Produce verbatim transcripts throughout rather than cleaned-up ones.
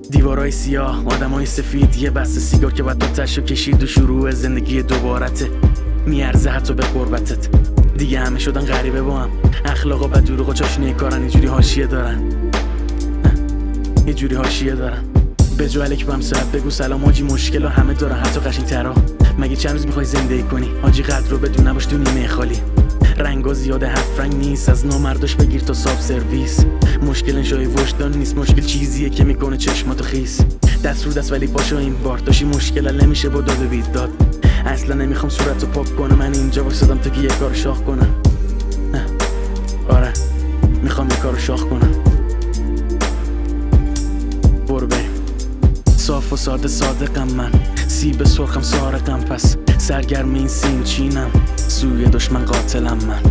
دیوارای سیاه، آدمای سفید، یه بسته سیگار که بعد آتشو کشید و شروع زندگی دوبارته. میارزه حتی به قربتت. دیگه همه شدن غریبه با هم، اخلاقا و دروغا چاشنی کارن، یه جوری حاشیه دارن یه جوری حاشیه دارن به جو الک بهم صاحب بگو سلام حاجی، مشکل همه دارن حتی قشنگ ترا. مگه چند روز میخوای زندگی کنی حاجی؟ قدر رو بدون نباش تو نیمه خالی. رنگا زیاده هفت رنگ نیست، از نامرداش بگیر تا ساب سرویس. مشکل جای وجدان نیست، مشکل چیزیه که میکنه چشماتو خیس. دست رو دست ولی پاشو این بار داشی مشکل نمیشه با داد و بیداد. اصلا نمیخوام صورتو پاک کنم، من اینجا واسدم تا که یه کارو شاخ کنم. آره میخوام یه کارو شاخ کنم. برو بریم. صاف و ساده صادقم من، سیب سرخم سارقم، پس سرگرم این سین چینم، سوی دشمن قاتلم من.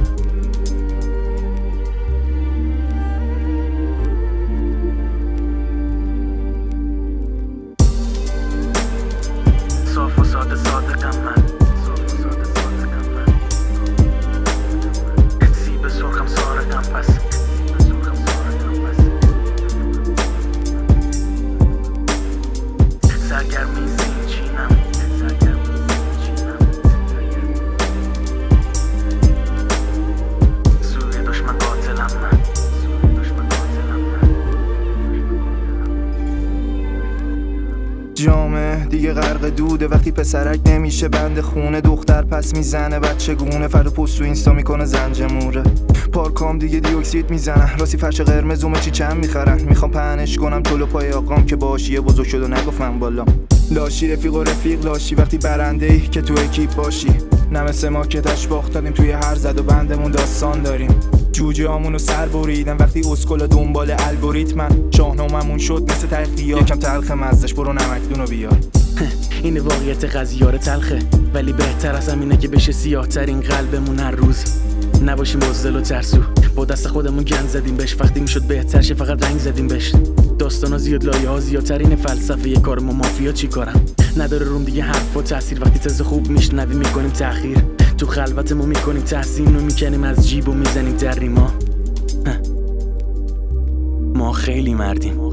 صاف و ساده صادقم من، سیب سرخم سارقم، پس سرگرم این سین چینم، سوی دشمن قاتلم من. جامعه دیگه غرق دوده، وقتی پسرک نمیشه بند خونه، دختر پس میزنه بچه گونه، فرد پست تو اینستا میکنه زنجموره. پارکام دیگه دیوکسید میزنن، راستی فرش قرمز اومه چی چند میخرن. میخوام پهنش کنم طلو پای آقام که باشیه بزرگ شد و نگفتم بالا. لاشی رفیق و رفیق لاشی وقتی برنده ای که تو اکیپ باشی. نمسه ما که تشباخ دادیم توی هر زد و بندمون داستان داریم. جوجه همونو سر بریدن وقتی اسکولا دنبال الگوریتمن. شاهناممون شد مثل تلخیار، یکم تلخ مزدش برو نمکدونو بیار. این واقعیت قضیار تلخه، ولی بهتر از همینه که بشه سیاه ترین قلبمون هر روز. نباشیم بزدل و ترسو، با دست خودمون گند زدیم بهش، وقتی میشد بهتر شه فقط رنگ زدیم بهش. داستانا زیاد، لایه ها زیادترین فلسفه یه کار ما مافیا چی کارم. نداره روم دیگه حرف و تاثیر، وقتی تز خوب میشنویم میکنیم تأخیر. تو خلوتمون میکنیم تحسین و میکنیم از جیب و میزنیم در ریما. ما خیلی مردیم.